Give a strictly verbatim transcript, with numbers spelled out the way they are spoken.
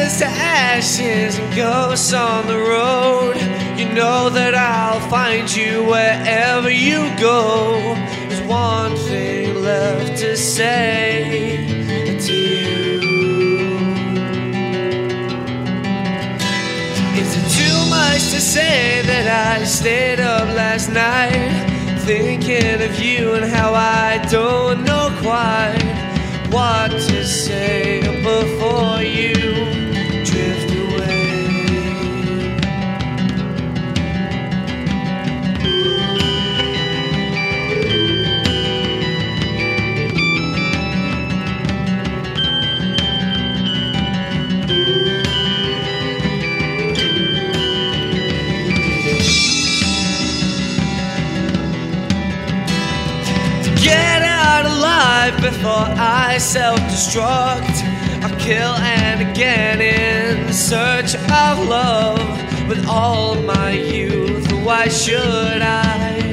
ashes to ashes and ghosts on the road. You know that I'll find you wherever you go. There's one thing left to say to you. Is it too much to say that I stayed up last night thinking of you and how I don't know quite what to say before you drift away? Get out alive before I self-destruct. I'll kill and again in search of love with all my youth. Why should I?